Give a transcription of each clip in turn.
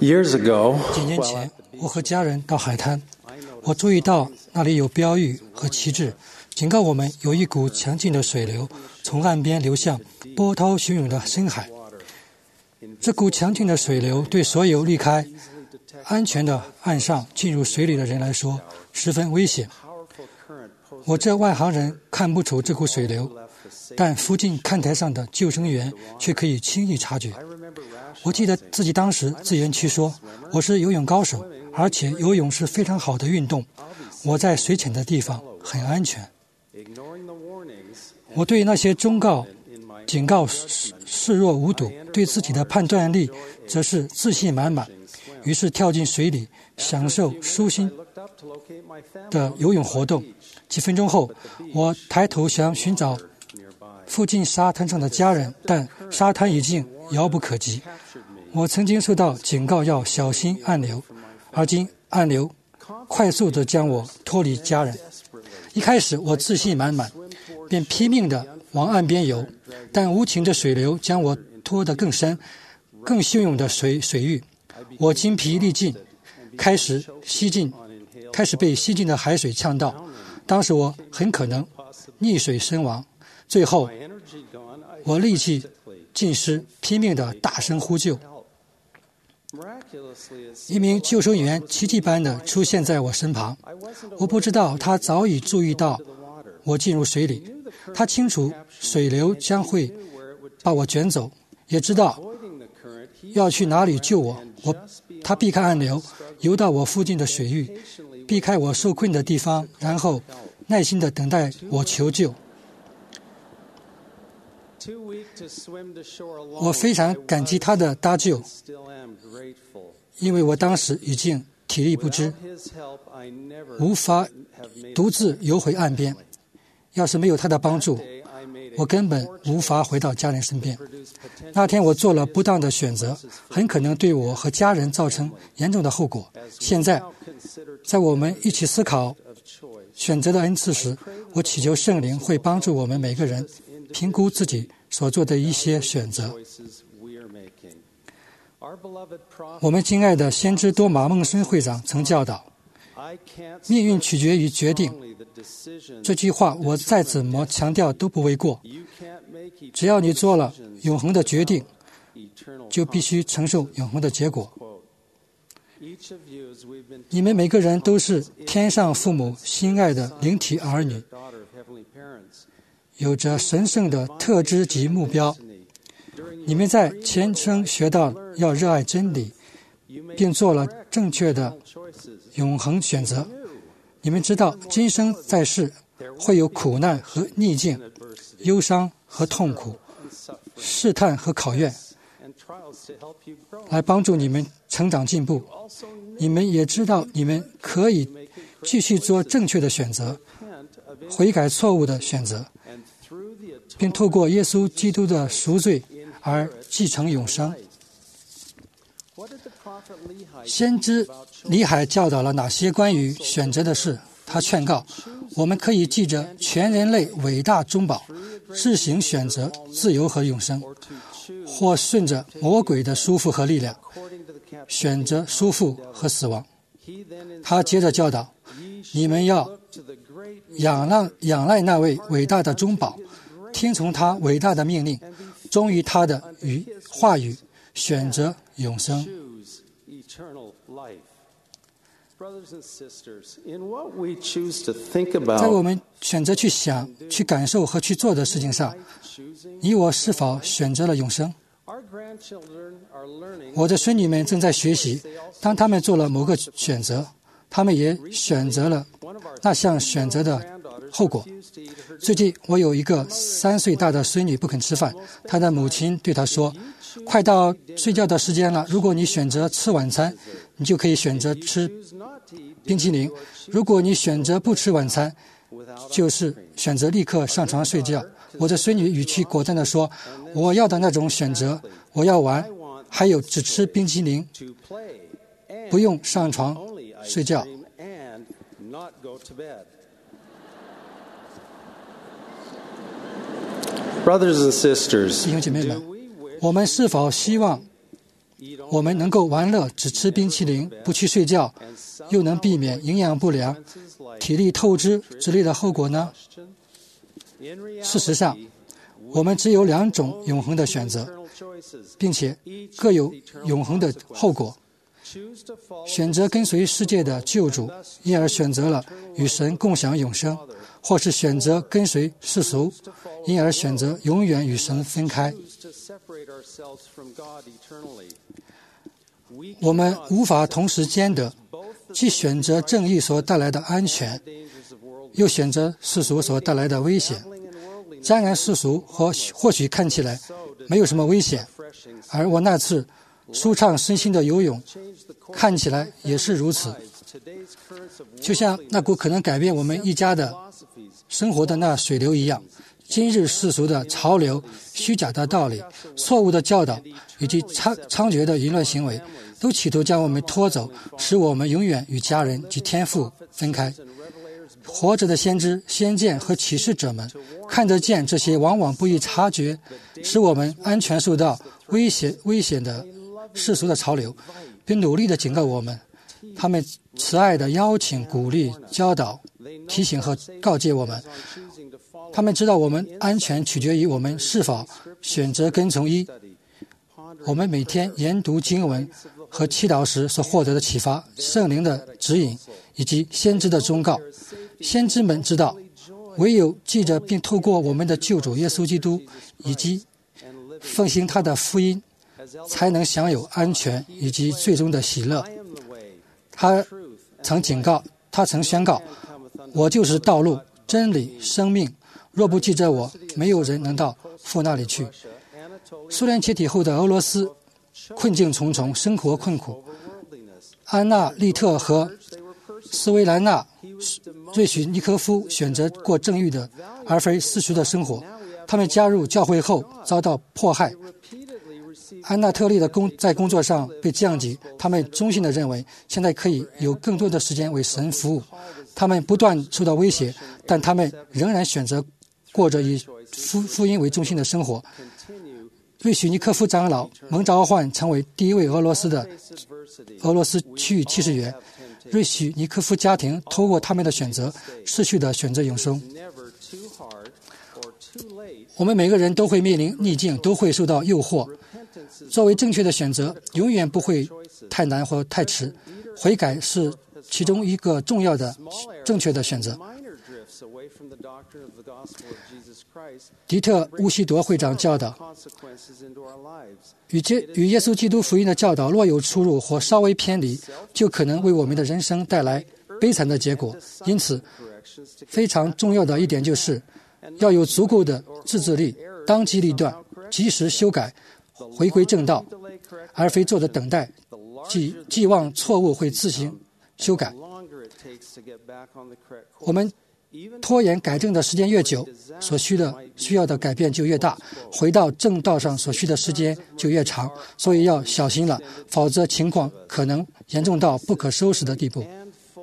Years ago, 几年前，我和家人到海滩，我注意到那里有标语和旗帜，警告我们有一股强劲的水流从岸边流向波涛汹涌的深海。这股强劲的水流对所有离开安全的岸上进入水里的人来说十分危险。我这外行人看不出这股水流，但附近看台上的救生员却可以轻易察觉。我记得自己当时自言其说，我是游泳高手，而且游泳是非常好的运动，我在水浅的地方很安全。我对那些忠告警告视若无睹，对自己的判断力则是自信满满，于是跳进水里享受舒心的游泳活动。几分钟后，我抬头想寻找附近沙滩上的家人，但沙滩已经遥不可及。我曾经受到警告要小心暗流，而今暗流快速地将我脱离家人。一开始我自信满满，便拼命地往岸边游，但无情的水流将我拖得更深、更汹涌的水域，我精疲力尽，开始被吸进的海水呛到。当时我很可能溺水身亡。最后我力气尽失，拼命地大声呼救。一名救生员奇迹般地出现在我身旁，我不知道他早已注意到我进入水里，他清楚水流将会把我卷走，也知道要去哪里救我。他避开暗流，游到我附近的水域，避开我受困的地方，然后耐心地等待我求救。我非常感激他的搭救，因为我当时已经体力不支，无法独自游回岸边。要是没有他的帮助，我根本无法回到家人身边。那天我做了不当的选择，很可能对我和家人造成严重的后果。现在，在我们一起思考选择的恩赐时，我祈求圣灵会帮助我们每个人评估自己所做的一些选择。我们敬爱的先知多马孟森会长曾教导，命运取决于决定。这句话我再怎么强调都不为过。只要你做了永恒的决定，就必须承受永恒的结果。你们每个人都是天上父母心爱的灵体儿女，有着神圣的特质及目标。你们在前生学到要热爱真理，并做了正确的永恒选择。你们知道今生在世会有苦难和逆境，忧伤和痛苦，试探和考验，来帮助你们成长进步。你们也知道你们可以继续做正确的选择，悔改错误的选择，并透过耶稣基督的赎罪而继承永生。先知李海教导了哪些关于选择的事？他劝告我们可以记着全人类伟大中保，自行选择自由和永生，或顺着魔鬼的束缚和力量，选择束缚和死亡。他接着教导你们要仰赖那位伟大的中保，听从他伟大的命令，忠于他的话语，选择永生。在我们选择去想、去感受和去做的事情上，你我是否选择了永生？我的孙女们正在学习，当他们做了某个选择，他们也选择了那项选择的后果。最近我有一个3岁大的孙女不肯吃饭，她的母亲对她说，快到睡觉的时间了，如果你选择吃晚餐，你就可以选择吃冰淇淋，如果你选择不吃晚餐，就是选择立刻上床睡觉。我的孙女语气果断地说，我要的那种选择，我要玩，还有只吃冰淇淋，不用上床睡觉。 Brothers and sisters, 弟兄姐妹们，我们是否希望我们能够玩乐，只吃冰淇淋，不去睡觉，又能避免营养不良、体力透支之类的后果呢？事实上，我们只有2种永恒的选择，并且各有永恒的后果。选择跟随世界的救主，因而选择了与神共享永生；或是选择跟随世俗，因而选择永远与神分开。我们无法同时兼得，既选择正义所带来的安全，又选择世俗所带来的危险。沾染世俗或许看起来没有什么危险，而我那次舒畅身心的游泳看起来也是如此。就像那股可能改变我们一家的生活的那水流一样，今日世俗的潮流、虚假的道理、错误的教导以及猖獗的淫乱行为，都企图将我们拖走，使我们永远与家人及天父分开。活着的先知、先见和启示者们看得见这些往往不易察觉，使我们安全受到危险的世俗的潮流，并努力地警告我们。他们慈爱地邀请、鼓励、教导、提醒和告诫我们。他们知道我们安全取决于我们是否选择跟从一。我们每天研读经文和祈祷时所获得的启发、圣灵的指引以及先知的忠告。先知们知道，唯有记着并透过我们的救主耶稣基督以及奉行他的福音，才能享有安全以及最终的喜乐。他曾宣告，我就是道路、真理、生命，若不记着我，没有人能到父那里去。苏联解体后的俄罗斯困境重重，生活困苦。安娜利特和斯维兰娜瑞许尼科夫选择过正义的而非世俗的生活。他们加入教会后遭到迫害。安娜特利的在工作上被降级，他们衷心地认为现在可以有更多的时间为神服务。他们不断受到威胁，但他们仍然选择过着以福音为中心的生活。瑞许尼科夫长老蒙召唤成为第一位俄罗斯区域骑士员。瑞许尼科夫家庭透过他们的选择，失去的选择永生。我们每个人都会面临逆境，都会受到诱惑。作为正确的选择，永远不会太难或太迟。悔改是其中一个重要的正确的选择。迪特·乌西铎会长教导，与耶稣基督福音的教导若有出入或稍微偏离，就可能为我们的人生带来悲惨的结果。因此，非常重要的一点就是要有足够的自制力，当机立断，及时修改，回归正道，而非坐着等待，寄望错误会自行修改。我们拖延改正的时间越久，所需要的改变就越大，回到正道上所需的时间就越长。所以要小心了，否则情况可能严重到不可收拾的地步。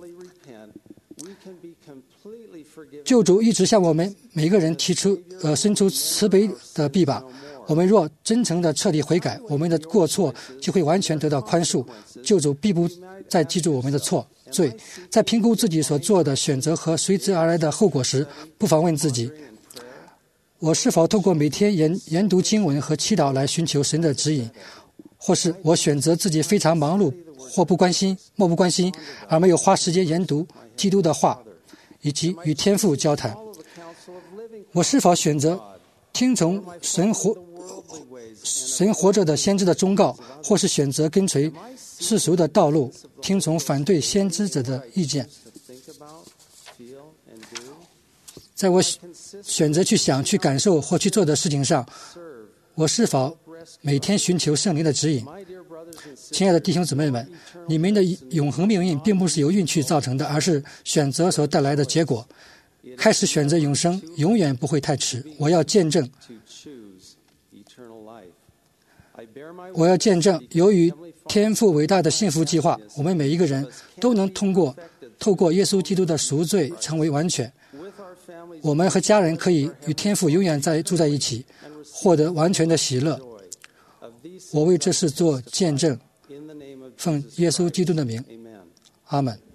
救主一直向我们每个人伸出慈悲的臂膀。我们若真诚地彻底悔改，我们的过错就会完全得到宽恕。救主必不再记住我们的罪。在评估自己所做的选择和随之而来的后果时，不妨问自己：我是否透过每天研读经文和祈祷来寻求神的指引，或是我选择自己非常忙碌或漠不关心，而没有花时间研读基督的话，以及与天父交谈？我是否选择听从神活着的先知的忠告，或是选择跟随世俗的道路，听从反对先知者的意见？在我选择去想、去感受或去做的事情上，我是否每天寻求圣灵的指引？亲爱的弟兄姊妹们，你们的永恒命运并不是由运气造成的，而是选择所带来的结果。开始选择永生，永远不会太迟。我要见证，由于天父伟大的幸福计划，我们每一个人都能透过耶稣基督的赎罪成为完全。我们和家人可以与天父永远住在一起，获得完全的喜乐。 我为这事做见证，奉耶稣基督的名，阿门。